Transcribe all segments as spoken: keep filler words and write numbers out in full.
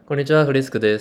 こんにちは、フリスクです。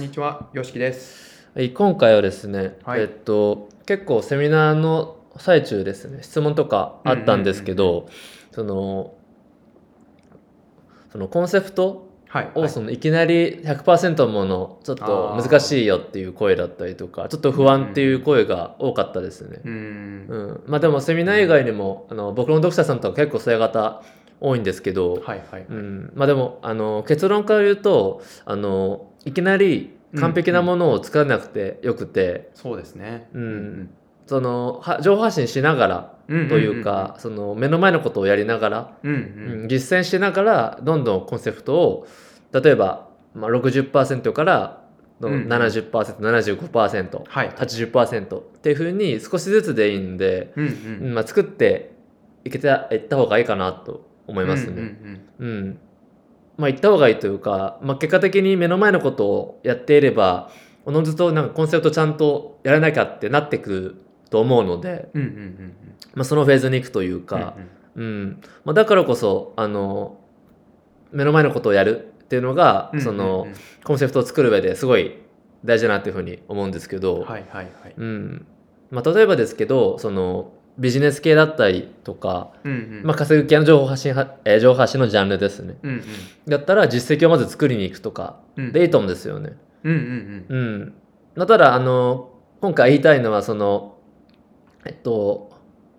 こんにちは、よしきです。 はい、今回はですね、 はい。 えっと、結構セミナーの最中ですね、質問とかうんうんあったんですけうんうん。 ど、その、そのコンセプトはいはい。 をそのいきなりひゃくパーセントのもの、ちょっと難ああ。 しいよっていう声だったりとか、ちょっとうんうんう不安っていうん。 声が多かったですね。 うーん。 うん。まあでもセミナー以うん。 外にも、あの、僕の読者さんとか結構そういう方多いんですけど、 はいはいはい。 うん。まあでも、あの、結論から言うと、あの、いきなりう完んうん璧なものうん。 を作らなくてよくて、 そうですね。 ううんうん。 ん。 その、は情報発信しながらうんうんうんというか、その、目の前のことをやりながら、 うん。うんううん。 ん、実践しながら、どんどんコンセプトを、例えば、まあ、ろくじゅっパーセントからのうんうん。 ななじゅっパーセント、ななじゅうごパーセント、 はいはい。 はちじゅっパーセントっていう風に少しずつでいいんで、 うんうん。 うん、まあ、作っていけていった方がいいかなと思いうんうんうますね。 ん。 うん。まあ、行った方がいいというか、まあ、結果的に目の前のことをやっていれば、おのずとなんかコンセプトちゃんとやらなきゃってなってくると思うので、 うんうんうんまあ、そのフェーズに行くといううん。うんうか、 ん。 うん。まあ、だからこそ、あの、目の前のことをやるっていうのが、 うんうんうその、 ん。 コンセプトを作る上ですごい大事だなっていうふうに思うんですけど、 はいはいはい。 うん。まあ、例えばですけど、その、ビジネス系だったりとか、 うんうん。 まあ、稼ぐ系の情報発信は、えー情報発信のジャンルですね。 うんうん。 だったら実績をまず作りに行くとかうん。 でいいと思うんですよね。 うんうんうん。 うん。まあただ、あの、今回言いたいのは、その、えっと、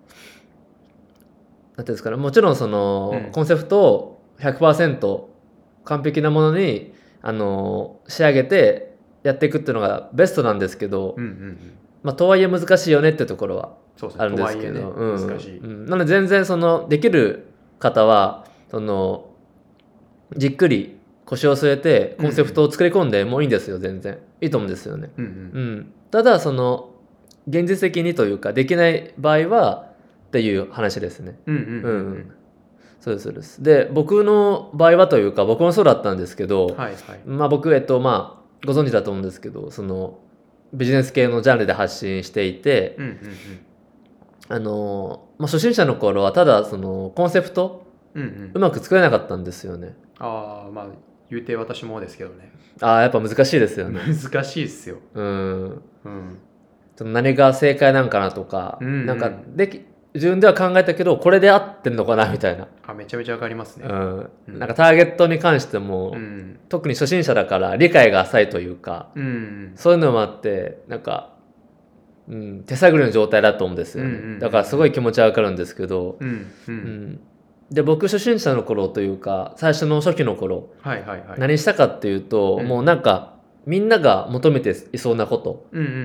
なんていうんですかね、もちろんその、 うん。 コンセプトをひゃくパーセント完璧なものに、あの、仕上げてやっていくっていうのがベストなんですけど、 うんうんうん。 まあ、とはいえ難しいよねってところはそうですね。 あるんとですけど、 はいえね、 うん。 難しい。 うん。なので全然その、できる方は、その、じっくり腰を据えてうんうん。 コンセプトを作り込んでもいいんですよ、全然。いいと思うんですよね。 うんうん。 うん。ただ、その、現実的にというか、できない場合は、っていう話ですね。 うんうんうんううん。 ん。 そうです、そうです。で、僕の場合はというか、僕もそうだったんですけど、 はいはい。 まあ僕、えっと、まあ、ご存知だと思うんですけど、その、ビジネス系のジャンルで発信していて、 うんうんあの、まあ、初心者の頃はただ、その、コンセプト、 うん。うんうん。 うまく作れなかったんですよね。 ああ、まあ、言うて私もですけどね。 ああ、やっぱ難しいですよね。 難しいっすよ。 うん。 うん。 その何が正解なんかなとか、 うんうなんか、 ん。 でき、自分では考えたけど、これで合ってんのかなみたいな。 あ、めちゃめちゃわかりますね。 うん。 うん。 なんかターゲットに関してうも、 ん。 特に初心者だから理解が浅いというか、 うん。 そういうのもあって、なんか、うん、手探りの状態だと思うんですうんうんうよね。だからすごいん気持ちはわかるんですけど、 うん。うんうん。 うん。で、僕初心者の頃というか、最初の初期の頃、 はいはいはい。 何したかっていうと、もうなうんんか、みんなが求めていそうなことうん。うんうんうんうん。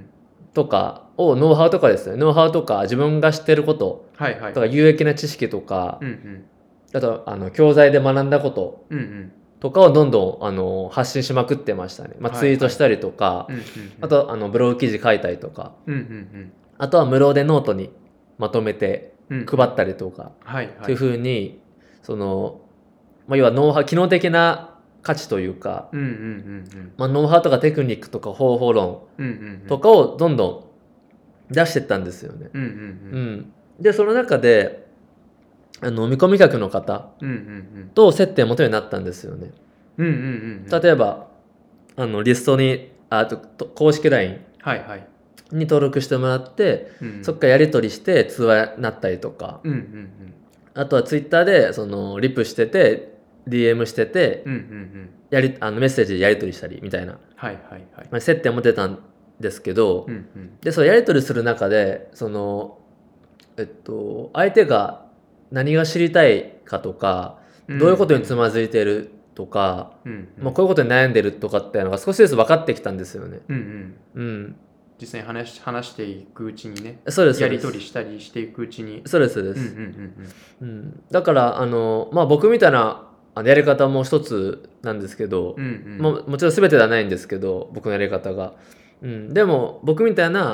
とかを、ノウハウとかですね、ノウハウとか自分が知ってることとかはいはいはい。 有益な知識とか、 うんうん。 あと、あの、教材で学んだことうんうん。 とかをどんどん、あの、発信しまくってましたね。まあ、ツイートはいはい。 したりとか、 うんうんうん。 あと、あの、ブログ記事書いたりとか、 うんうんあとは無料でノートにまとめてうん。うんうん。 配ったりとか、 はいはい。 っていうふうに、その、まあ、要はノウハウ、機能的な価値というか、 うんうんうんまあ、ノウハウとかテクニックとか方法論うん。うんうんうん。 とかをどんどん出してったんですよね。 うんうんううん。 ん。で、その中で、あの、見込み客の方うんうんうん。 と接点を持つようになったんですよね。 うんうんうんうん。 例えば、あの、リストに、あと、と公式 ラインはいはい。 に登録してもらって、 うん。 そっからやり取りして通話になったりとか、 うんうんあとはツイッターで、その、リプしてて、ディーエム してて、 うん。うんうんうん。 やり、あの、メッセージでやり取りしたり、みたいな、 はいはいはい。 まあ、接点を持てたんですけど、 うんうん。 で、そうやり取りする中で、その、えっと、相手が何が知りたいかとか、 うんどういうことにつうん。 まずいてるとか、 うんうまあ、 ん。 こういうことに悩んでるとかっていうのが少しずつ分かってきたんですよね。 うんうん。 うん。 実際に話し話していくうちにね、 そうです、そやり取りうです。 したりしていくうちに、 そうです、そうでうんうんうす。 んうん。だから、あの、まあ、僕みたいなあのやり方も一つなんですけど、 うん。うんももちろん全てではないんですけど、僕のやり方が。うん。でも、僕みたいな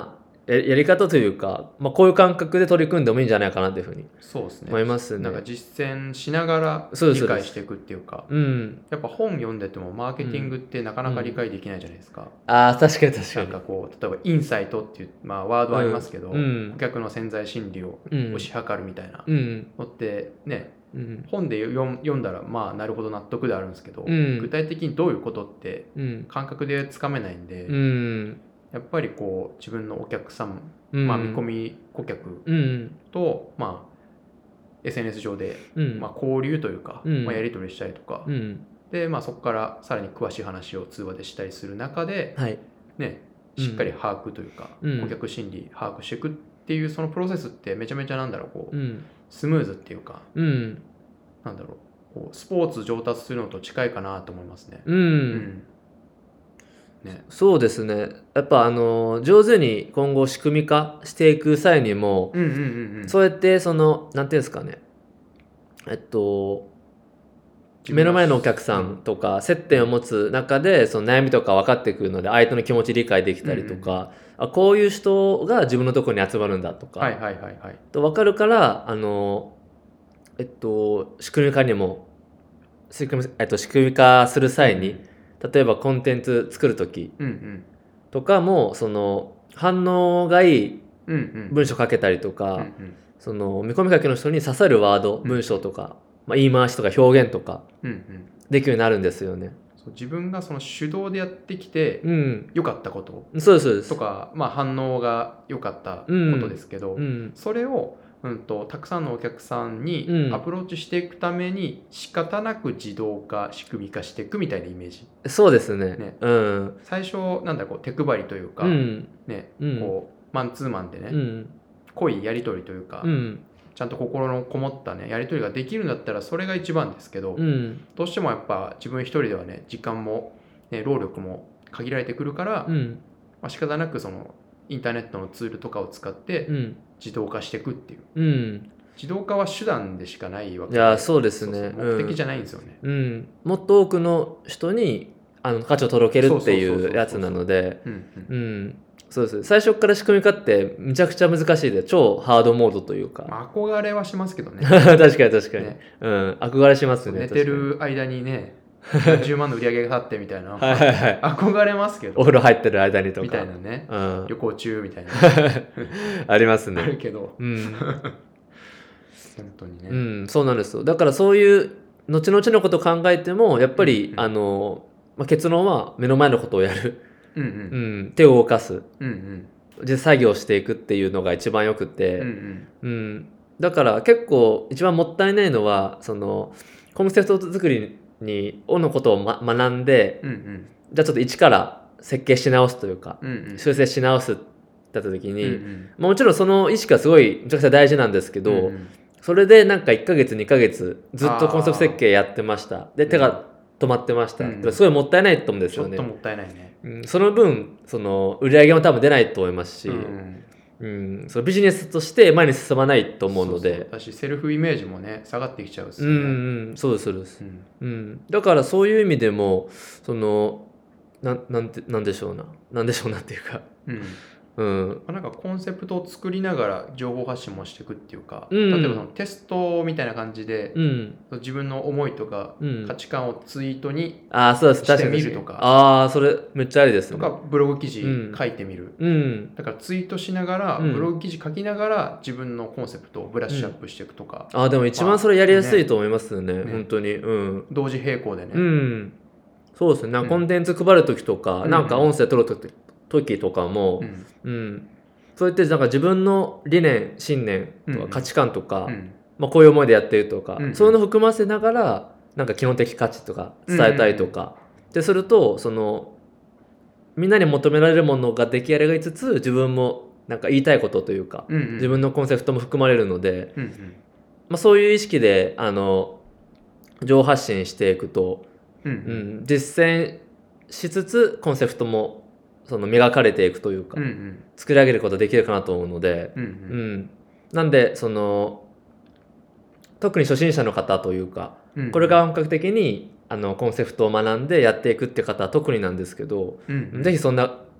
ややり方というか、まあ、こういう感覚で取り組んでもいいんじゃないかなというふうにそうですね。 思いますね。 なんか実践しながらそうです理解していくっていうか、 うん。 やっぱ本読んでてもマーケティングってなかなか理解できないじゃないですか。 ああ、確かに確かに。 なんかこう例えばインサイトっていう、まあ、ワードありますけど、 うんうん顧客の潜在心理をうん推し量るみたいなうん。 のってね、 うん。 本で読ん読んだらまあなるほど納得であるんですけど、 うん具体的にどういうことってうん。 感覚でつかめないんで、 うん。 やっぱりこう自分のお客さん、 うんまあ、見込み顧客うん。 と、まあ、エスエヌエス 上で、 うん。 まあ、交流というか、 うんまあ、やり取りしたりとか、 うん。 で、まあ、そこからさらに詳しい話を通話でしたりする中で、 はい。 ね、しっかり把握というか、 うん顧客心理把握していくっていうそのプロセスってめちゃめちゃなんだろうこう、 うん。 スムーズっていうか、 うん。 なんだろうこうスポーツ上達するのと近いかなと思いますね。 うん。 うんね、 そうですね。やっぱあの上手に今後仕組み化していく際にも、 うんうんうんうん、 そうやってそのなんていうんですかね。えっと目の前のお客さんとか接点を持つ中でその悩みとか分かってくるので相手の気持ち理解できたりとか、あこういう人が自分のところに集まるんだとか、 はいはいはいはい。 と分かるからあのえっと仕組み化にも仕組み、えっと、仕組み化する際に、例えばコンテンツ作る時うんうんとかもその反応がいいうんうん文章書けたりとか、 うんうんその見込みかけの人に刺さるワード、 ん文章とか、まあ、言い回しとか表現とかうんうんできるようになるんですよね。 そう自分がその手動でやってきてうん、 良かったことそうですそうです。 とか、まあ、反応が良かったことですけど、 うん、 それを、うん、とたくさんのお客さんにうんアプローチしていくために仕方なく自動化仕組み化していくみたいなイメージ。 そうですね。 ねうん、 最初なんだこう手配りというか、 うん、 ねうんこうマンツーマンでね、 うん、 濃いやり取りというか、 うん、 ちゃんと心のこもったねやり取りができるんだったらそれが一番ですけど、 うん、 どうしてもやっぱ自分一人ではね時間も、ね、労力も限られてくるから、 うん、 まあ、仕方なくそのインターネットのツールとかを使ってうん、 自動化していくっていう、 うん。 自動化は手段でしかないわけいやそうですね。 そうそう目的じゃないんですよね。 うん、もっと多くの人にあの価値を届けるってそうそうそういそううやつなので、 うんううんん、そうです。最初から仕組み化ってむちゃくちゃ難しいで、超ハードモードというか。 まあ、憧れはしますけどね。 確かに確かに、 ねうん、憧れしますね。 寝てる間にねじゅうまんの売り上げが立ってみたいなはいはいはい。 憧れますけどお風呂入ってる間にとか。 みたいなね、 うん、 旅行中みたいなありますあるね。 けどうん、 本当にね、 うん、そうなんですよ。だからそういう後々のことを考えてもやっぱり、 うんうんあの、まあ、結論は目の前のことをやる、 うんううんん、手を動かす、 うんうん実作業していくっていうのが一番よくて、 うんうんうん、だから結構一番もったいないのはそのコンセプト作りにをのことを、ま、学んで、 うんうんじゃあちょっと一から設計し直すというか、 うんうん修正し直すってなった時に、 うんうんまあもちろんその意識はすごいめちゃくちゃ大事なんですけど、 うんうんそれでなんかいっかげつにかげつずっとコンセプト設計やってましたで手が止まってました、 うんだからすごいもったいないと思うんですよね、 ちょっともったいないね。 うん、その分その売り上げも多分出ないと思いますし、 うんうん、そのビジネスとして前に進まないと思うので、 そうそうだしセルフイメージもね下がってきちゃうっすうんよね。 うんそうですそうです、 うんうん、だからそういう意味でもそのななんてなんでしょうななんでしょうなっていうか、 うんうんまあなんかコンセプトを作りながら情報発信もしていくっていうか、 うん例えばそのテストみたいな感じで、 うん自分の思いとかうん価値観をツイートに、 ああそうです確かにしてみるとかああそれめっちゃありですねとかブログ記事うん書いてみる、 うんだからツイートしながら、 うんブログ記事書きながら自分のコンセプトをブラッシュアップしていくとか、 ああでも一番それやりやすいと思いますね、 ね本当にうん同時並行でね、 うんそうですねなんかうんコンテンツ配る時とか、 うんなんか音声取る時時とかも、 うんうんそうやってなんか自分の理念信念とうんか価値観とか、 うんまあ、こういう思いでやってるとか、 うんそういうのを含ませながらなんか機能的価値とか伝えたいとか、でするとそのみんなに求められるものが出来上がりつつ自分もなんか言いたいことというか、 うんうん自分のコンセプトも含まれるので、 うんうんまあ、そういう意識であの情報発信していくと、 うんううんん、実践しつつコンセプトもその磨かれていくというか、 うんうん作り上げることができるかなと思うので、 うんううんん、なんでその特に初心者の方というか、 うんこれが本格的にあのコンセプトを学んでやっていくって方は特になんですけど、 うんうんぜひそんな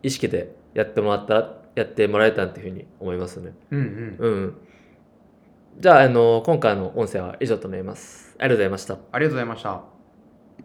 意識でやってもらったらやってもらえたらっていうふうに思いますね。 うんうん。 うん。じゃあ、あの今回の音声は以上となります。ありがとうございました。 ありがとうございました。